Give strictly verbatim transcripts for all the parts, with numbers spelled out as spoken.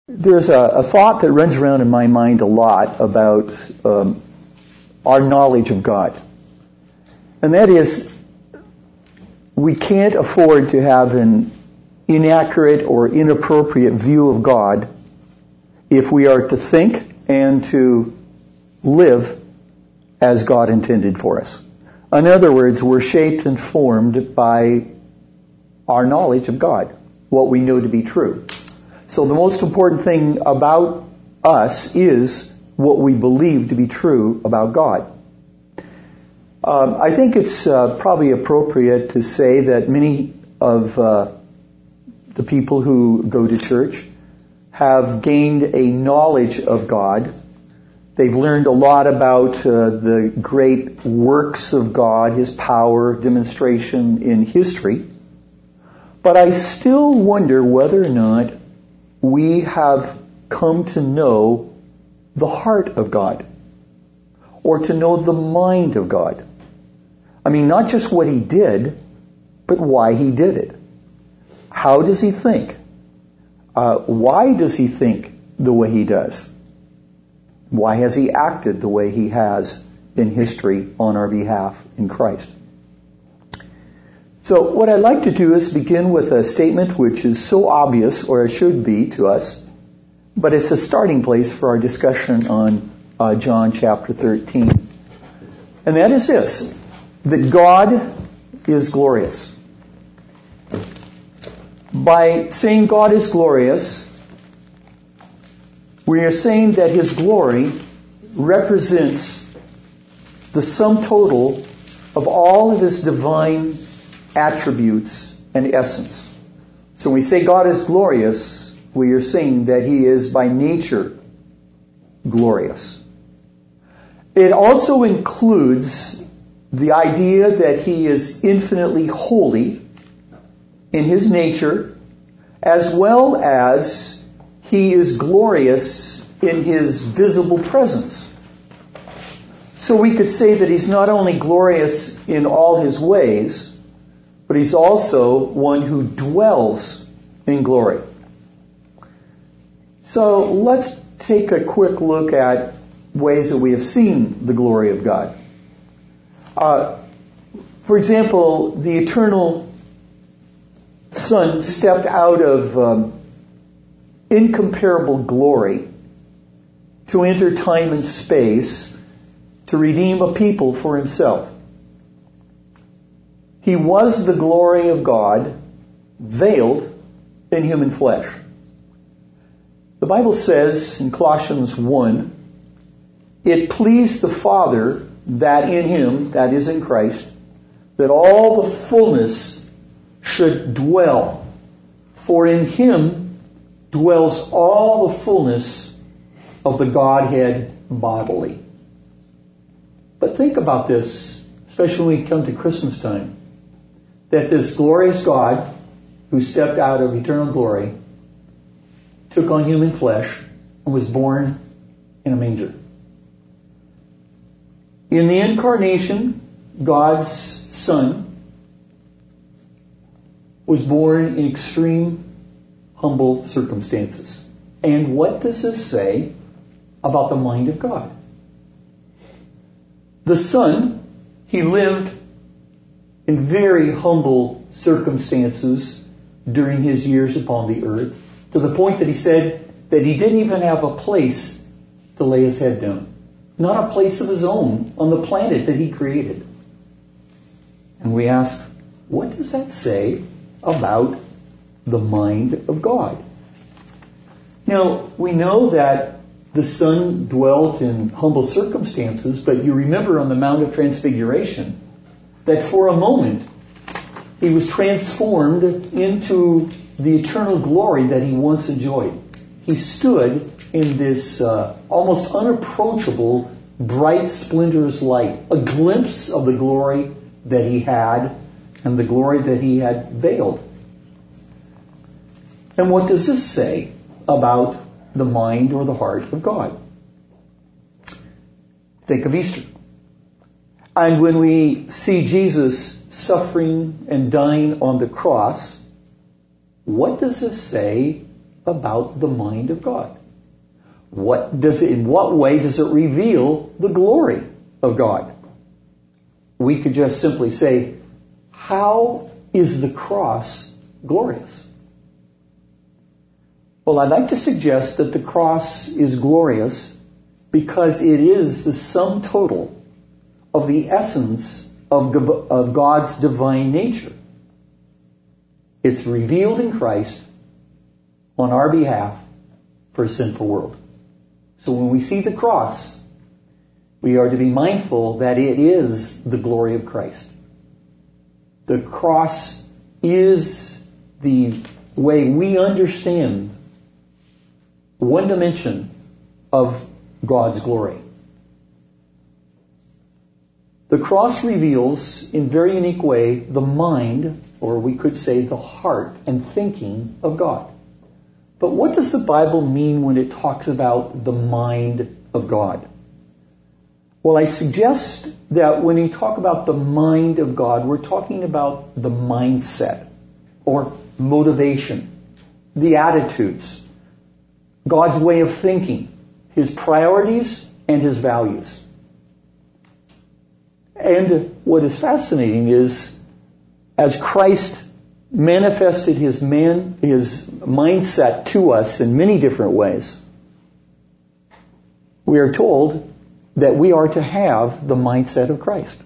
There's a, a thought that runs around in my mind a lot about um, our knowledge of God. And that is, we can't afford to have an inaccurate or inappropriate view of God if we are to think and to live as God intended for us. In other words, we're shaped and formed by our knowledge of God, what we know to be true. So the most important thing about us is what we believe to be true about God. Um, I think it's uh, probably appropriate to say that many of uh, the people who go to church have gained a knowledge of God. They've learned a lot about uh, the great works of God, His power, demonstration in history. But I still wonder whether or not we have come to know the heart of God, or to know the mind of God. I mean, not just what He did, but why He did it. How does He think? Uh, why does He think the way He does? Why has He acted the way He has in history on our behalf in Christ? So what I'd like to do is begin with a statement which is so obvious, or it should be to us, but it's a starting place for our discussion on uh, John chapter thirteen. And that is this, that God is glorious. By saying God is glorious, we are saying that His glory represents the sum total of all of His divine attributes and essence. So when we say God is glorious, we are saying that He is by nature glorious. It also includes the idea that He is infinitely holy in His nature, as well as He is glorious in His visible presence. So we could say that He's not only glorious in all His ways, but He's also one who dwells in glory. So let's take a quick look at ways that we have seen the glory of God. Uh, for example, the eternal Son stepped out of um, incomparable glory to enter time and space to redeem a people for Himself. He was the glory of God, veiled in human flesh. The Bible says in Colossians one, it pleased the Father that in Him, that is in Christ, that all the fullness should dwell. For in Him dwells all the fullness of the Godhead bodily. But think about this, especially when we come to Christmas time, that this glorious God, who stepped out of eternal glory, took on human flesh and was born in a manger. In the incarnation, God's Son was born in extreme, humble circumstances. And what does this say about the mind of God? The Son, He lived in very humble circumstances during His years upon the earth, to the point that He said that He didn't even have a place to lay His head down. Not a place of His own on the planet that He created. And we ask, what does that say about the mind of God? Now, we know that the Son dwelt in humble circumstances, but you remember on the Mount of Transfiguration that for a moment He was transformed into the eternal glory that He once enjoyed. He stood in this uh, almost unapproachable, bright, splendorous light, a glimpse of the glory that He had and the glory that He had veiled. And what does this say about the mind or the heart of God? Think of Easter. And when we see Jesus suffering and dying on the cross, what does this say about the mind of God. What does it, in what way does it reveal the glory of God? We could just simply say, how is the cross glorious? Well, I'd like to suggest that the cross is glorious because it is the sum total of the essence of, of God's divine nature. It's revealed in Christ on our behalf for a sinful world. So when we see the cross, we are to be mindful that it is the glory of Christ. The cross is the way we understand one dimension of God's glory. The cross reveals in a very unique way the mind, or we could say the heart and thinking of God. But what does the Bible mean when it talks about the mind of God? Well, I suggest that when we talk about the mind of God, we're talking about the mindset or motivation, the attitudes, God's way of thinking, His priorities and His values. And what is fascinating is, as Christ manifested His man, His mindset to us in many different ways, we are told that we are to have the mindset of Christ.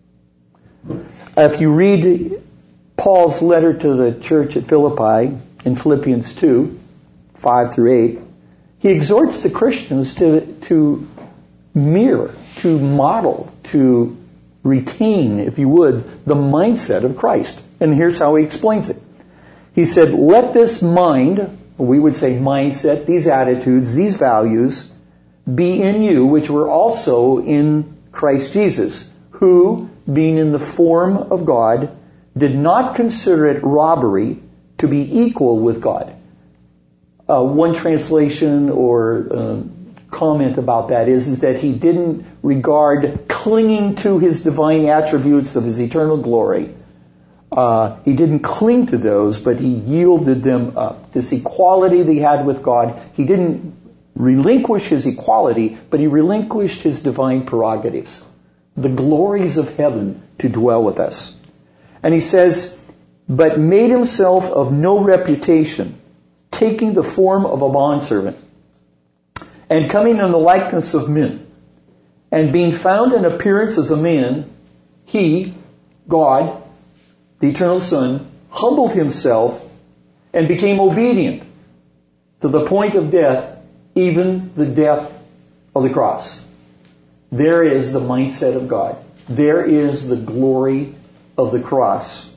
If you read Paul's letter to the church at Philippi in Philippians two, five through eight, he exhorts the Christians to, to mirror, to model, to retain, if you would, the mindset of Christ. And here's how he explains it. He said, let this mind, we would say mindset, these attitudes, these values, be in you, which were also in Christ Jesus, who, being in the form of God, did not consider it robbery to be equal with God. Uh, one translation or uh, comment about that is, is that he didn't regard clinging to his divine attributes of his eternal glory. Uh, he didn't cling to those, but he yielded them up. This equality that he had with God, he didn't relinquish his equality, but he relinquished his divine prerogatives, the glories of heaven to dwell with us. And he says, but made himself of no reputation, taking the form of a bondservant, and coming in the likeness of men, and being found in appearance as a man, he, God, the eternal Son, humbled himself and became obedient to the point of death, even the death of the cross. There is the mindset of God. There is the glory of the cross.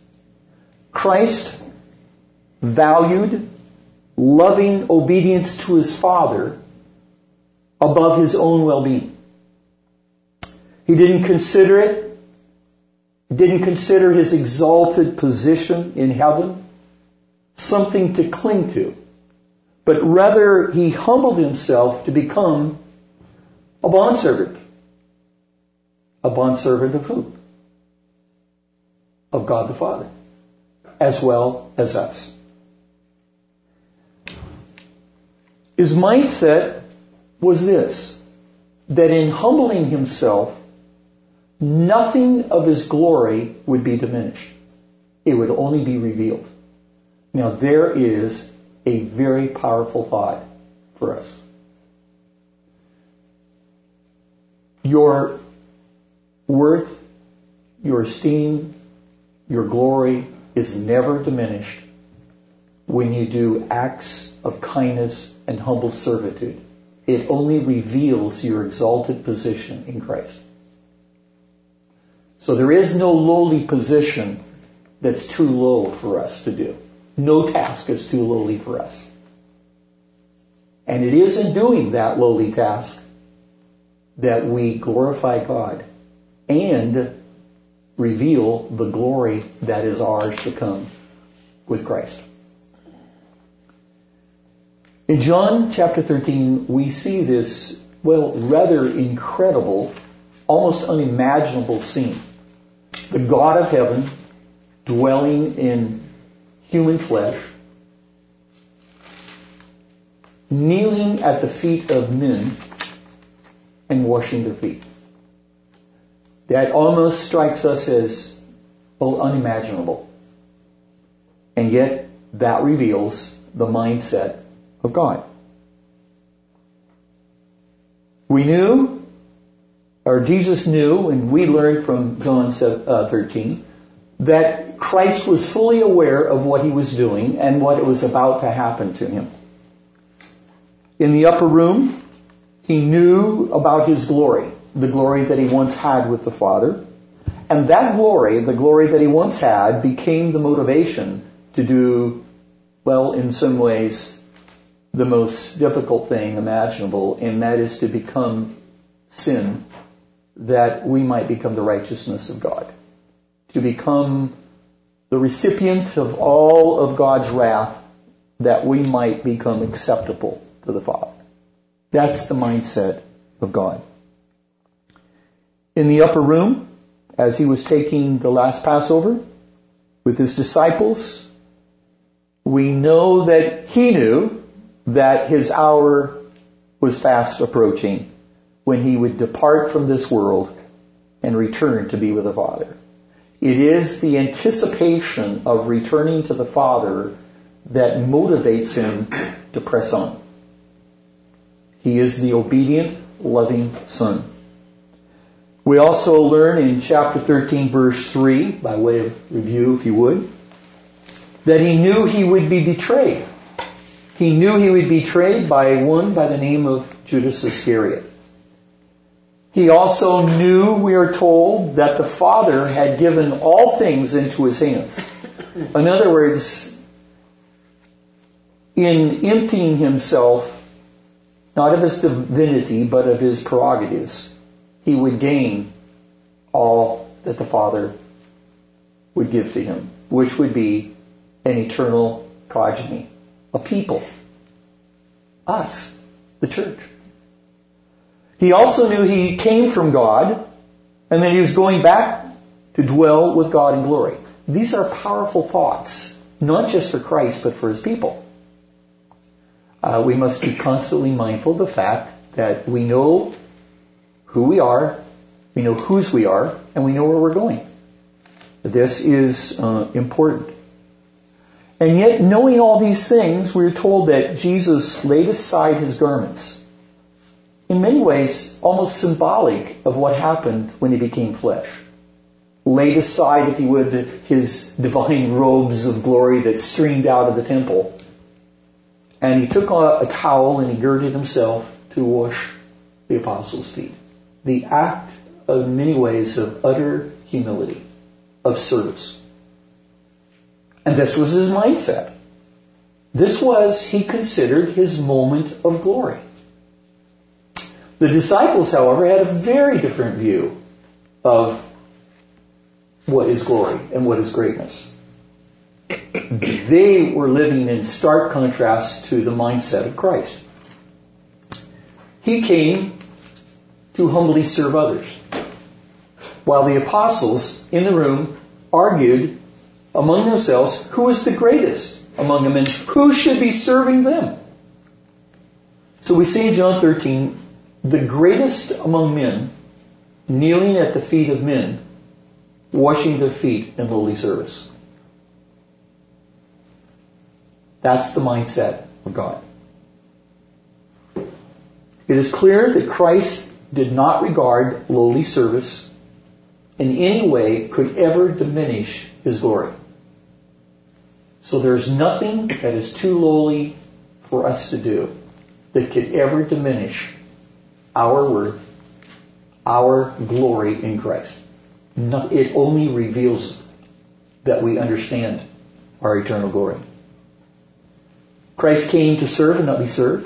Christ valued loving obedience to his Father above his own well-being. He didn't consider it, didn't consider his exalted position in heaven something to cling to, but rather he humbled himself to become a bondservant. A bondservant of who? Of God the Father, as well as us. His mindset was this, that in humbling himself, nothing of his glory would be diminished. It would only be revealed. Now there is a very powerful thought for us. Your worth, your esteem, your glory is never diminished when you do acts of kindness and humble servitude. It only reveals your exalted position in Christ. So there is no lowly position that's too low for us to do. No task is too lowly for us. And it is in doing that lowly task that we glorify God and reveal the glory that is ours to come with Christ. In John chapter thirteen, we see this, well, rather incredible, almost unimaginable scene. The God of heaven dwelling in human flesh, kneeling at the feet of men and washing their feet. That almost strikes us as, well, unimaginable. And yet, that reveals the mindset of God. We knew, or Jesus knew, and we learned from John thirteen, that Christ was fully aware of what he was doing and what was about to happen to him. In the upper room, he knew about his glory, the glory that he once had with the Father. And that glory, the glory that he once had, became the motivation to do, well, in some ways, the most difficult thing imaginable, and that is to become sin, that we might become the righteousness of God. To become the recipient of all of God's wrath, that we might become acceptable to the Father. That's the mindset of God. In the upper room, as he was taking the last Passover with his disciples, we know that he knew that his hour was fast approaching when he would depart from this world and return to be with the Father. It is the anticipation of returning to the Father that motivates him to press on. He is the obedient, loving Son. We also learn in chapter thirteen, verse three, by way of review, if you would, that he knew he would be betrayed. He knew he would be betrayed by one by the name of Judas Iscariot. He also knew, we are told, that the Father had given all things into his hands. In other words, in emptying himself, not of his divinity, but of his prerogatives, he would gain all that the Father would give to him, which would be an eternal progeny, a people, us, the church. He also knew he came from God, and that he was going back to dwell with God in glory. These are powerful thoughts, not just for Christ, but for his people. Uh, we must be constantly mindful of the fact that we know who we are, we know whose we are, and we know where we're going. This is uh, important. And yet, knowing all these things, we're told that Jesus laid aside his garments. In many ways, almost symbolic of what happened when he became flesh. Laid aside, if you would, his divine robes of glory that streamed out of the temple. And he took a, a towel and he girded himself to wash the apostles' feet. The act, of, in many ways, of utter humility, of service. And this was his mindset. This was, he considered, his moment of glory. The disciples, however, had a very different view of what is glory and what is greatness. They were living in stark contrast to the mindset of Christ. He came to humbly serve others, while the apostles in the room argued among themselves who is the greatest among them and who should be serving them. So we see in John thirteen, the greatest among men kneeling at the feet of men, washing their feet in lowly service. That's the mindset of God. It is clear that Christ did not regard lowly service in any way could ever diminish his glory. So there's nothing that is too lowly for us to do that could ever diminish our worth, our glory in Christ. It only reveals that we understand our eternal glory. Christ came to serve and not be served.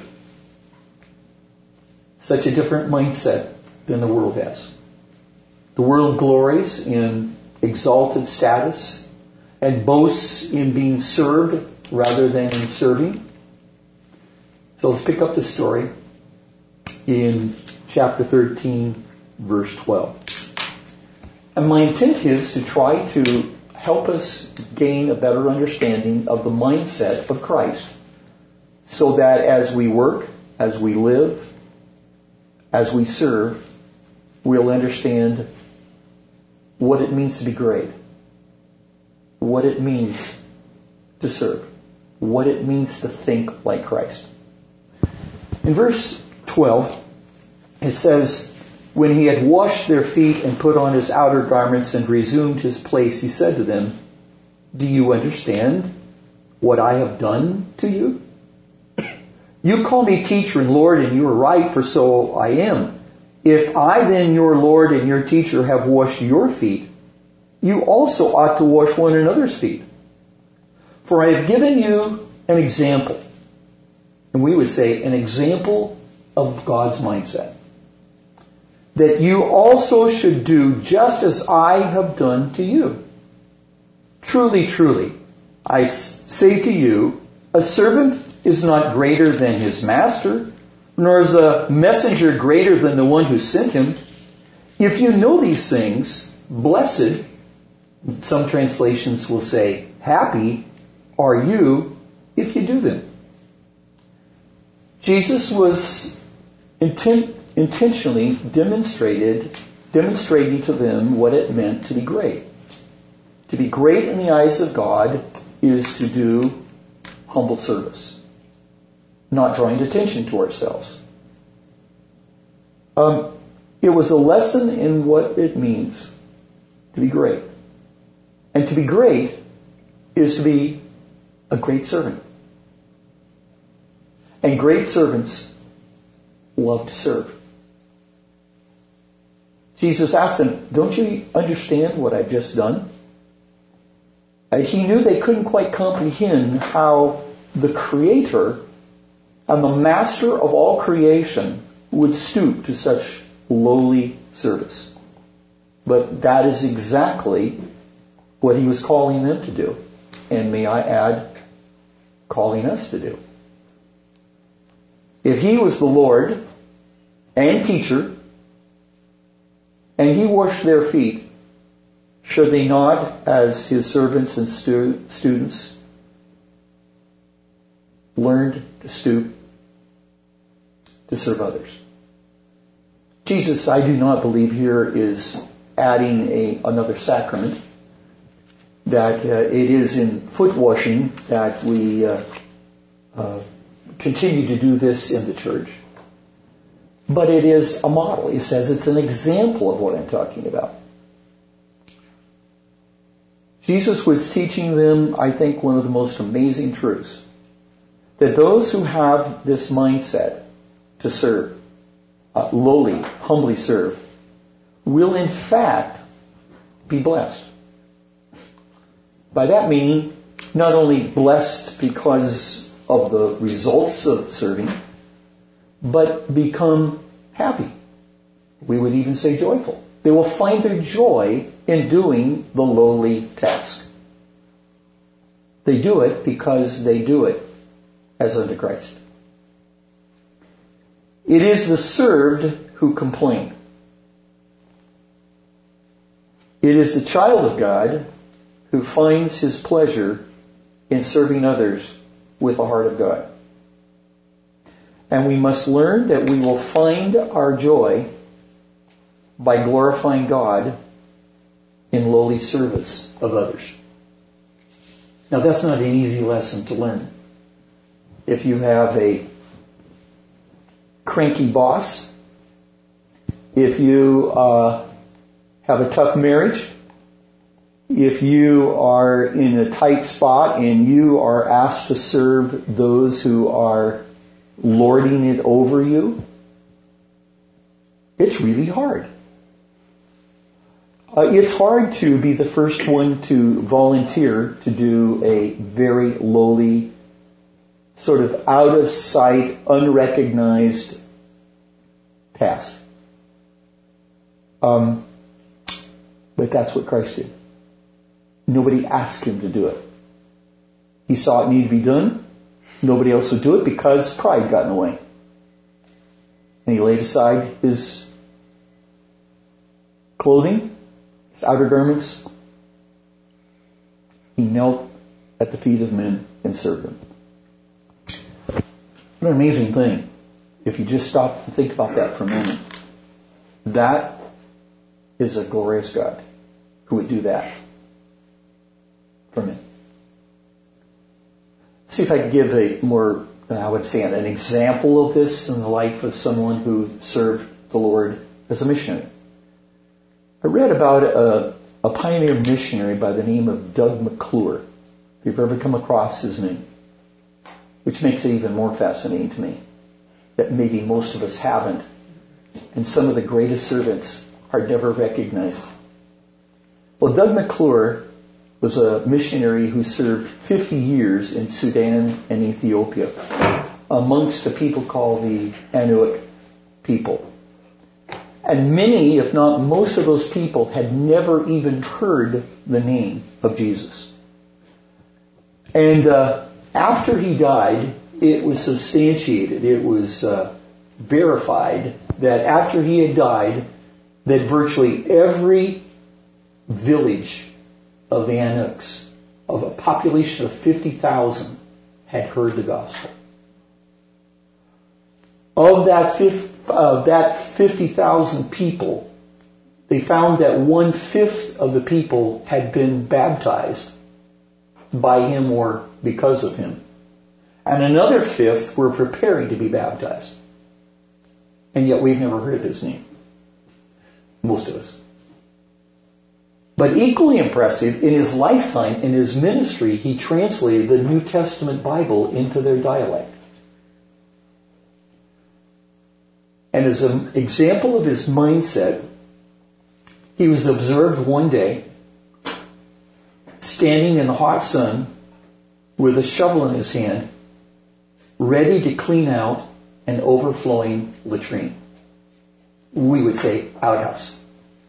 Such a different mindset than the world has. The world glories in exalted status and boasts in being served rather than in serving. So let's pick up the story in chapter thirteen, verse twelve. And my intent is to try to help us gain a better understanding of the mindset of Christ, so that as we work, as we live, as we serve, we'll understand what it means to be great, what it means to serve, what it means to think like Christ. In verse twelve, it says, when he had washed their feet and put on his outer garments and resumed his place, he said to them, do you understand what I have done to you? You call me teacher and Lord, and you are right, for so I am. If I then, your Lord and your teacher, have washed your feet, you also ought to wash one another's feet. For I have given you an example. And we would say an example of God's mindset. That you also should do just as I have done to you. Truly, truly, I say to you, a servant is not greater than his master, nor is a messenger greater than the one who sent him. If you know these things, blessed, some translations will say, happy are you if you do them. Jesus was intent, intentionally demonstrated, demonstrating to them what it meant to be great. To be great in the eyes of God is to do humble service, not drawing attention to ourselves. Um, it was a lesson in what it means to be great. And to be great is to be a great servant. And great servants love to serve. Jesus asked them, don't you understand what I've just done? Uh, he knew they couldn't quite comprehend how the Creator and the Master of all creation would stoop to such lowly service. But that is exactly what he was calling them to do. And may I add, calling us to do. If he was the Lord and teacher, and he washed their feet, should they not, as his servants and stu- students, learn to stoop to serve others? Jesus, I do not believe here, is adding a, another sacrament, that uh, it is in foot washing that we uh, uh, continue to do this in the church. But it is a model. He says it's an example of what I'm talking about. Jesus was teaching them, I think, one of the most amazing truths. That those who have this mindset to serve, uh, lowly, humbly serve, will in fact be blessed. By that meaning, not only blessed because of the results of serving, but become happy. We would even say joyful. They will find their joy in doing the lowly task. They do it because they do it as unto Christ. It is the served who complain. It is the child of God who finds his pleasure in serving others with the heart of God. And we must learn that we will find our joy by glorifying God in lowly service of others. Now that's not an easy lesson to learn. If you have a cranky boss, if you uh, have a tough marriage, if you are in a tight spot and you are asked to serve those who are lording it over you, it's really hard. Uh, it's hard to be the first one to volunteer to do a very lowly, sort of out of sight, unrecognized task. Um, but that's what Christ did. Nobody asked him to do it. He saw it needed to be done. Nobody else would do it because pride got in the way. And he laid aside his clothing, his outer garments. He knelt at the feet of men and served them. What an amazing thing. If you just stop and think about that for a moment. That is a glorious God who would do that for me. See if I can give a more, I would say, an example of this in the life of someone who served the Lord as a missionary. I read about a, a pioneer missionary by the name of Doug McClure. If you've ever come across his name, which makes it even more fascinating to me, that maybe most of us haven't, and some of the greatest servants are never recognized. Well, Doug McClure was a missionary who served fifty years in Sudan and Ethiopia amongst the people called the Anuak people. And many, if not most of those people, had never even heard the name of Jesus. And uh, after he died, it was substantiated, it was uh, verified that after he had died, that virtually every village of the Anuks, of a population of fifty thousand, had heard the gospel. Of that, uh, that fifty thousand people, they found that one-fifth of the people had been baptized by him or because of him. And another fifth were preparing to be baptized. And yet we've never heard his name. Most of us. But equally impressive, in his lifetime, in his ministry, he translated the New Testament Bible into their dialect. And as an example of his mindset, he was observed one day standing in the hot sun with a shovel in his hand, ready to clean out an overflowing latrine. We would say outhouse.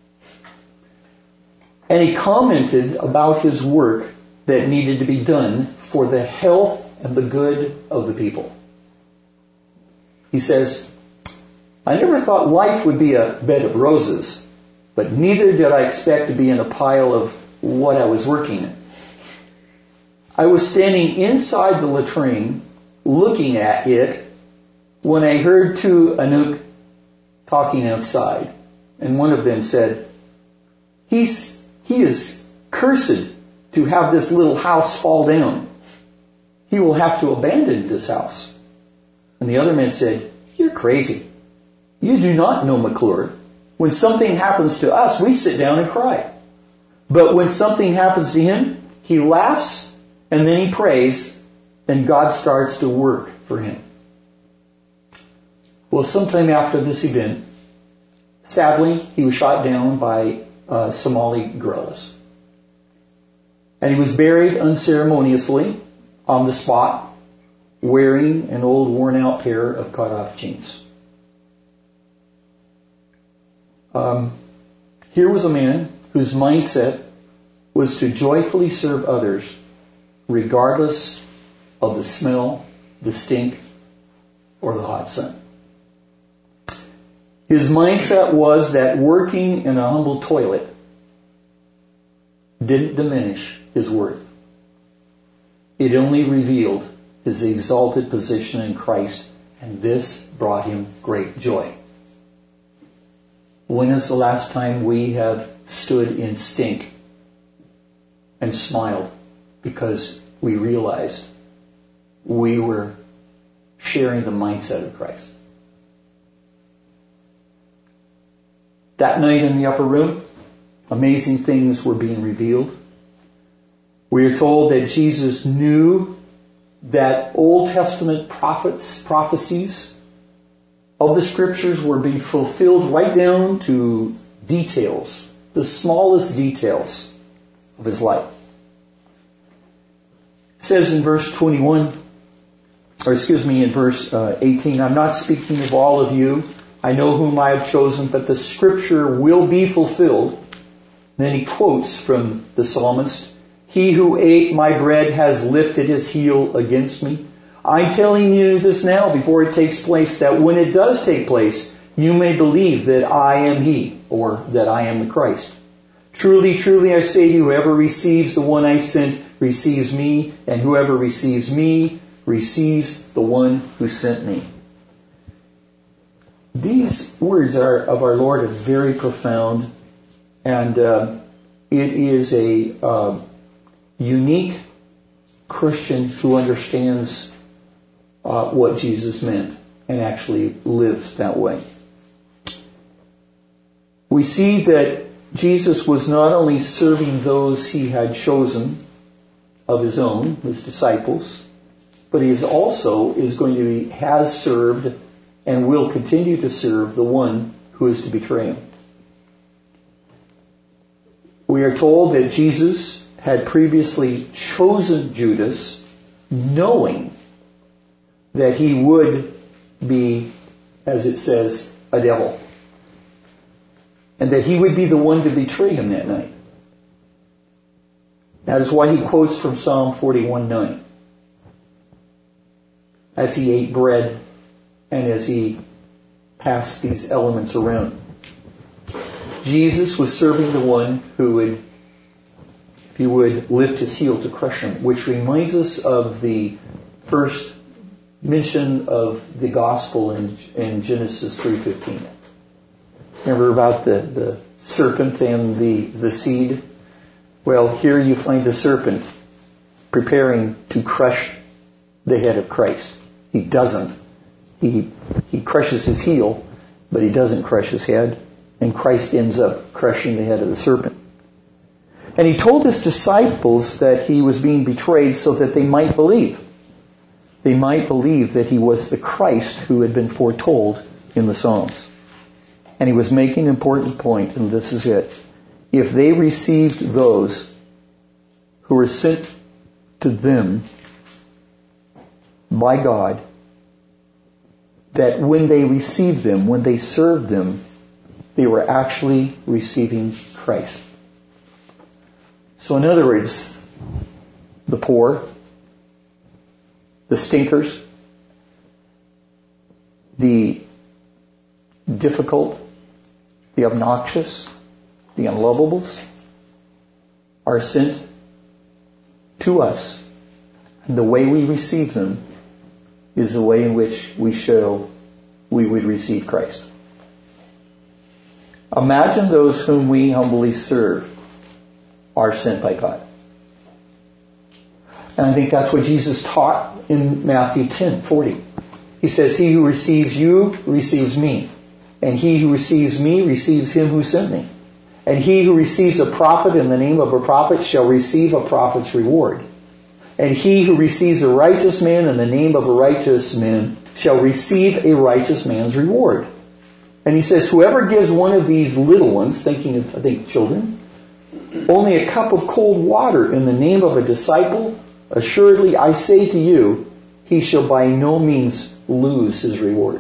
And he commented about his work that needed to be done for the health and the good of the people. He says, I never thought life would be a bed of roses, but neither did I expect to be in a pile of what I was working in. I was standing inside the latrine, looking at it, when I heard two Anuak talking outside. And one of them said, He's, he is cursed to have this little house fall down. He will have to abandon this house. And the other man said, you're crazy. You do not know McClure. When something happens to us, we sit down and cry. But when something happens to him, he laughs and then he prays, and God starts to work for him. Well, sometime after this event, sadly, he was shot down by uh, Somali guerrillas. And he was buried unceremoniously on the spot, wearing an old worn-out pair of cut-off jeans. Um, here was a man whose mindset was to joyfully serve others, regardless of the smell, the stink, or the hot sun. His mindset was that working in a humble toilet didn't diminish his worth. It only revealed his exalted position in Christ, and this brought him great joy. When is the last time we have stood in stink and smiled because we realized we were sharing the mindset of Christ? That night in the upper room, amazing things were being revealed. We are told that Jesus knew that Old Testament prophets, prophecies of the Scriptures were being fulfilled right down to details, the smallest details of his life. It says in verse twenty-one, or excuse me, in verse uh, eighteen, I'm not speaking of all of you. I know whom I have chosen, but the Scripture will be fulfilled. Then he quotes from the psalmist, He who ate my bread has lifted his heel against me. I'm telling you this now before it takes place, that when it does take place, you may believe that I am He, or that I am the Christ. Truly, truly, I say to you, whoever receives the one I sent receives me, and whoever receives me receives the one who sent me. These words are of our Lord are very profound, and uh, it is a uh, unique Christian who understands uh, what Jesus meant and actually lives that way. We see that Jesus was not only serving those he had chosen of his own, his disciples, but he is also is going to be, has served and will continue to serve the one who is to betray him. We are told that Jesus had previously chosen Judas, knowing that he would be, as it says, a devil, and that he would be the one to betray him that night. That is why he quotes from Psalm forty-one nine. As he ate bread and as he passed these elements around. Jesus was serving the one who would, he would lift his heel to crush him, which reminds us of the first mention of the gospel in, in Genesis three fifteen. Remember about the, the serpent and the, the seed? Well, here you find the serpent preparing to crush the head of Christ. He doesn't. He he crushes his heel, but he doesn't crush his head, and Christ ends up crushing the head of the serpent. And he told his disciples that he was being betrayed so that they might believe. They might believe that he was the Christ who had been foretold in the Psalms. And he was making an important point, and this is it. If they received those who were sent to them by God, that when they received them, when they served them, they were actually receiving Christ. So in other words, the poor, the stinkers, the difficult, the obnoxious, the unlovables are sent to us. And the way we receive them is the way in which we show we would receive Christ. Imagine those whom we humbly serve are sent by God. And I think that's what Jesus taught in Matthew ten forty. He says, he who receives you receives me. And he who receives me receives him who sent me. And he who receives a prophet in the name of a prophet shall receive a prophet's reward. And he who receives a righteous man in the name of a righteous man shall receive a righteous man's reward. And he says, whoever gives one of these little ones, thinking of, I think, children, only a cup of cold water in the name of a disciple, assuredly I say to you, he shall by no means lose his reward.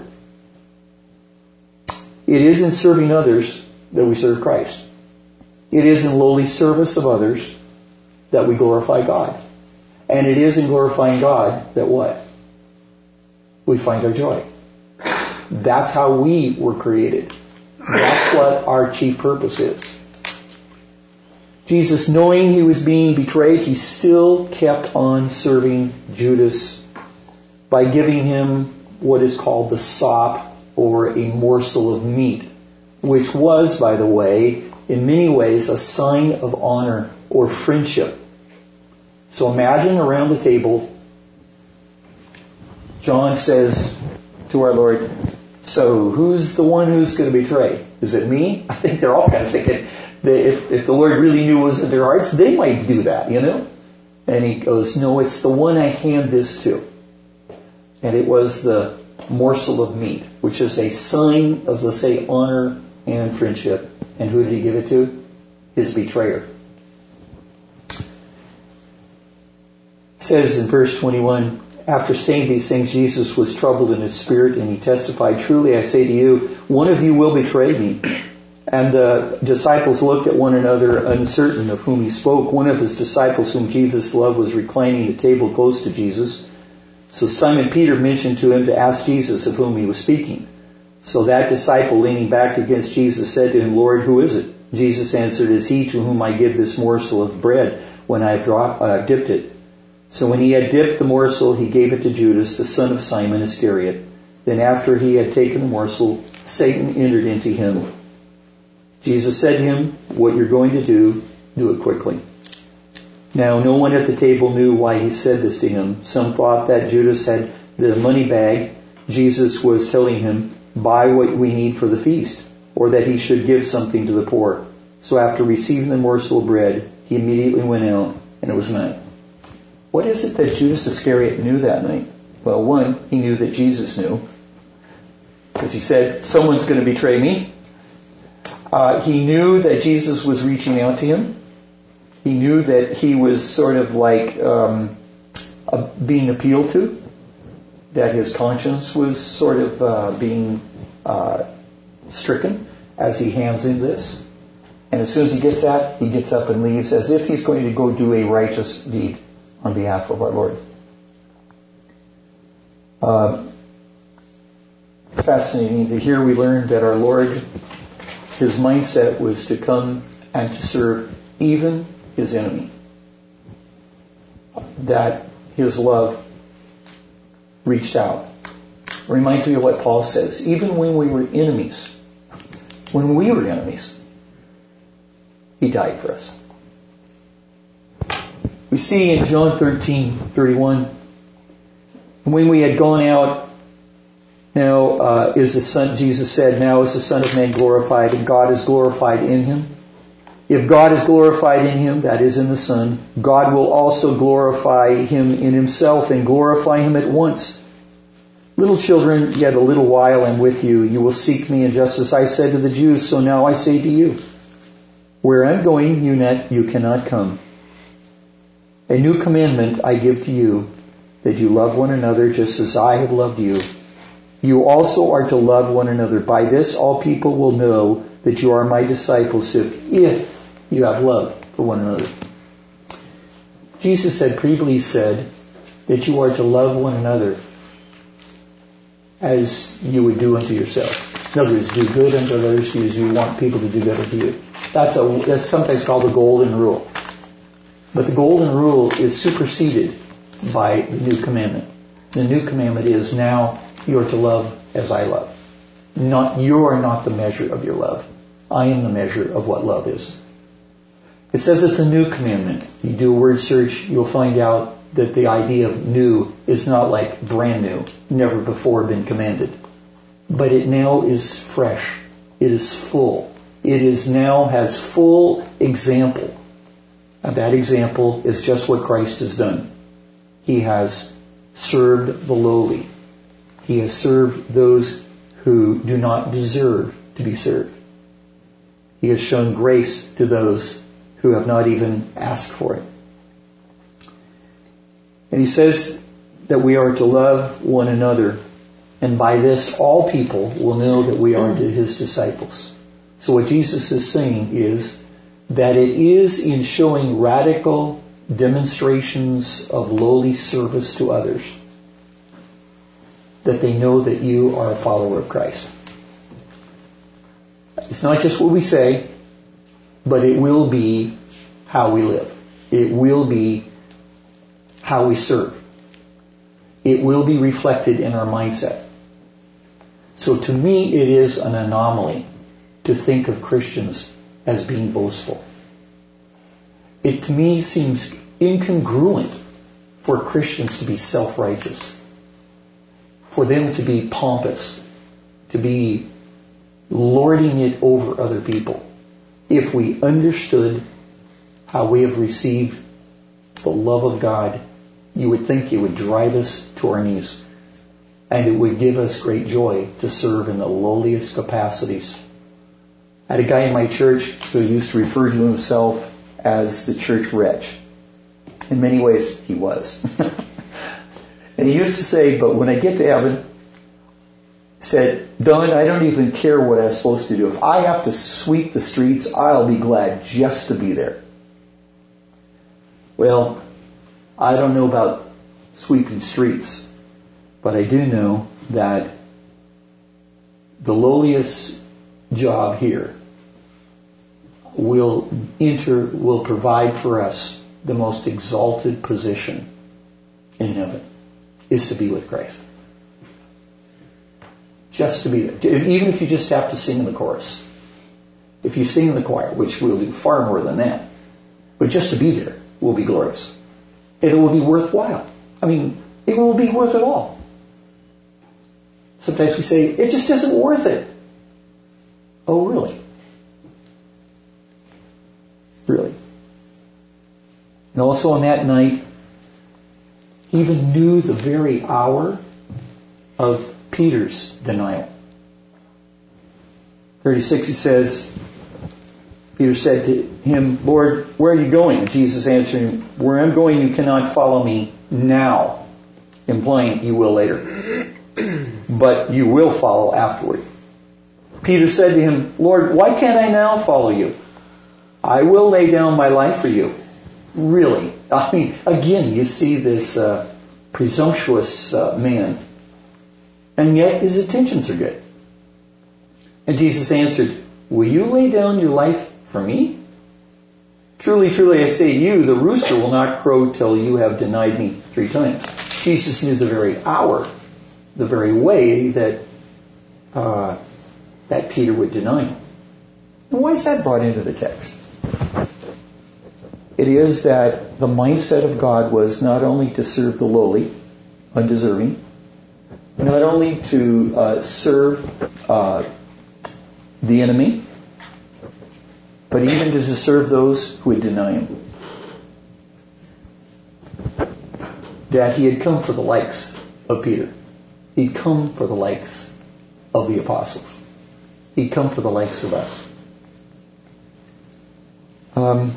It is in serving others that we serve Christ. It is in lowly service of others that we glorify God. And it is in glorifying God that what? We find our joy. That's how we were created. That's what our chief purpose is. Jesus, knowing he was being betrayed, he still kept on serving Judas by giving him what is called the sop, or a morsel of meat, which was, by the way, in many ways a sign of honor or friendship. So imagine around the table, John says to our Lord, so who's the one who's going to betray? Is it me? I think they're all kind of thinking that if, if the Lord really knew what was in their hearts, they might do that, you know? And he goes, no, it's the one I hand this to. And it was the morsel of meat, which is a sign of, let's say, honor and friendship. And who did he give it to? His betrayer. It says in verse twenty-one, after saying these things, Jesus was troubled in his spirit, and he testified, truly I say to you, one of you will betray me. And the disciples looked at one another, uncertain of whom he spoke. One of his disciples, whom Jesus loved, was reclining at table close to Jesus. So Simon Peter mentioned to him to ask Jesus of whom he was speaking. So that disciple, leaning back against Jesus, said to him, Lord, who is it? Jesus answered, it is he to whom I give this morsel of bread when I have dropped, uh, dipped it. So when he had dipped the morsel, he gave it to Judas, the son of Simon Iscariot. Then after he had taken the morsel, Satan entered into him. Jesus said to him, what you're going to do, do it quickly. Now no one at the table knew why he said this to him. Some thought that Judas had the money bag. Jesus was telling him, buy what we need for the feast, or that he should give something to the poor. So after receiving the morsel of bread, he immediately went out, and it was night. What is it that Judas Iscariot knew that night? Well, one, he knew that Jesus knew, because he said, someone's going to betray me. Uh, he knew that Jesus was reaching out to him. He knew that he was sort of like um, uh, being appealed to, that his conscience was sort of uh, being uh, stricken as he hands in this. And as soon as he gets that, he gets up and leaves as if he's going to go do a righteous deed on behalf of our Lord. Uh, fascinating to hear we learned that our Lord, his mindset was to come and to serve even his enemy. That his love reached out. It reminds me of what Paul says. Even when we were enemies, when we were enemies, he died for us. We see in John thirteen thirty-one, when we had gone out, now uh, is the Son, Jesus said, now is the Son of Man glorified, and God is glorified in him. If God is glorified in him, that is in the Son, God will also glorify him in himself and glorify him at once. Little children, yet a little while I'm with you. You will seek me, and just as I said to the Jews, so now I say to you, where I'm going, you not, you cannot come. A new commandment I give to you, that you love one another just as I have loved you. You also are to love one another. By this all people will know that you are my disciples if, if you have love for one another. Jesus had previously said that you are to love one another as you would do unto yourself. In other words, do good unto others as you want people to do good unto you. That's, a, that's sometimes called the golden rule. But the golden rule is superseded by the new commandment. The new commandment is now you are to love as I love. Not, you are not the measure of your love. I am the measure of what love is. It says it's a new commandment. You do a word search, you'll find out that the idea of new is not like brand new, never before been commanded. But it now is fresh. It is full. It is now has full example. And that example is just what Christ has done. He has served the lowly. He has served those who do not deserve to be served. He has shown grace to those who have not even asked for it. And he says that we are to love one another. And by this, all people will know that we are his disciples. So what Jesus is saying is that it is in showing radical demonstrations of lowly service to others that they know that you are a follower of Christ. It's not just what we say, but it will be how we live. It will be how we serve. It will be reflected in our mindset. So to me, it is an anomaly to think of Christians as being boastful. It to me seems incongruent for Christians to be self-righteous, for them to be pompous, to be lording it over other people. If we understood how we have received the love of God, you would think it would drive us to our knees, and it would give us great joy to serve in the lowliest capacities. I had a guy in my church who used to refer to himself as the church wretch. In many ways, he was. And he used to say, but when I get to heaven, he said, Don, I don't even care what I'm supposed to do. If I have to sweep the streets, I'll be glad just to be there. Well, I don't know about sweeping streets, but I do know that the lowliest job here will enter, will provide for us the most exalted position in heaven is to be with Christ. Just to be there. Even if you just have to sing in the chorus. If you sing in the choir, which we'll do far more than that. But just to be there will be glorious. It will be worthwhile. I mean, it will be worth it all. Sometimes we say, it just isn't worth it. Oh, really? Really? And also on that night, he even knew the very hour of Peter's denial. thirty-six, he says, Peter said to him, Lord, where are you going? And Jesus answered him, where I'm going you cannot follow me now, implying you will later. But you will follow afterward. Peter said to him, Lord, why can't I now follow you? I will lay down my life for you. Really? I mean, again, you see this uh, presumptuous uh, man. And yet his intentions are good. And Jesus answered, will you lay down your life for me? Truly, truly, I say to you, the rooster will not crow till you have denied me three times. Jesus knew the very hour, the very way that uh, that Peter would deny him. And why is that brought into the text? It is that the mindset of God was not only to serve the lowly, undeserving, not only to uh, serve uh, the enemy, but even to serve those who would deny him. That he had come for the likes of Peter. He'd come for the likes of the apostles. He'd come for the likes of us. Um,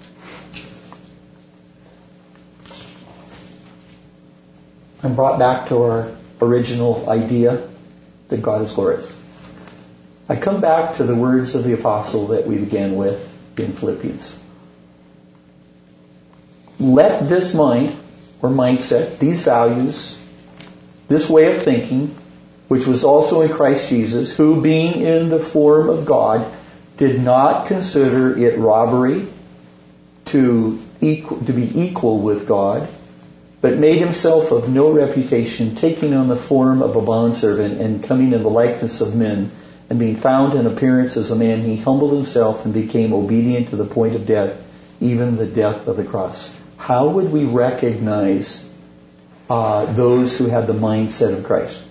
I'm brought back to our original idea that God is glorious. I come back to the words of the apostle that we began with in Philippians. Let this mind or mindset, these values, this way of thinking, which was also in Christ Jesus, who being in the form of God, did not consider it robbery to equal, to be equal with God, but made himself of no reputation, taking on the form of a bondservant and coming in the likeness of men, and being found in appearance as a man, he humbled himself and became obedient to the point of death, even the death of the cross. How would we recognize uh, those who had the mindset of Christ?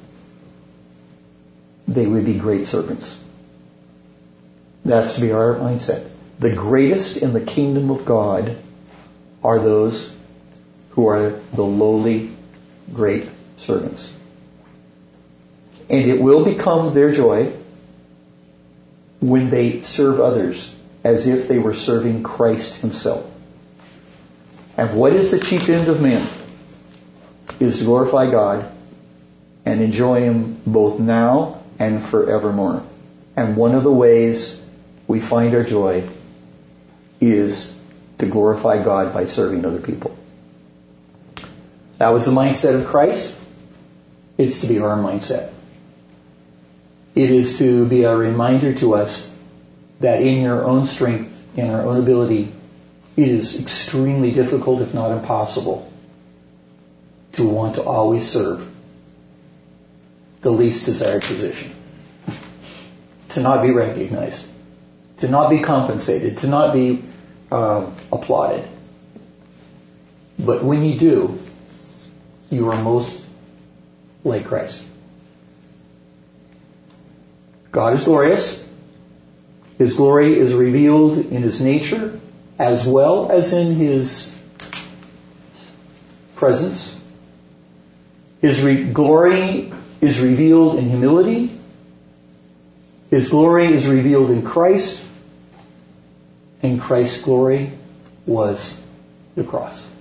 They would be great servants. That's to be our mindset. The greatest in the kingdom of God are those who are the lowly, great servants. And it will become their joy when they serve others as if they were serving Christ himself. And what is the chief end of man? Is to glorify God and enjoy him both now and forevermore. And one of the ways we find our joy is to glorify God by serving other people. That was the mindset of Christ. It's to be our mindset. It is to be a reminder to us that in your own strength, in our own ability, it is extremely difficult, if not impossible, to want to always serve the least desired position. To not be recognized. To not be compensated. To not be uh, applauded. But when you do, you are most like Christ. God is glorious. His glory is revealed in his nature as well as in his presence. His re- glory is revealed in humility. His glory is revealed in Christ. And Christ's glory was the cross.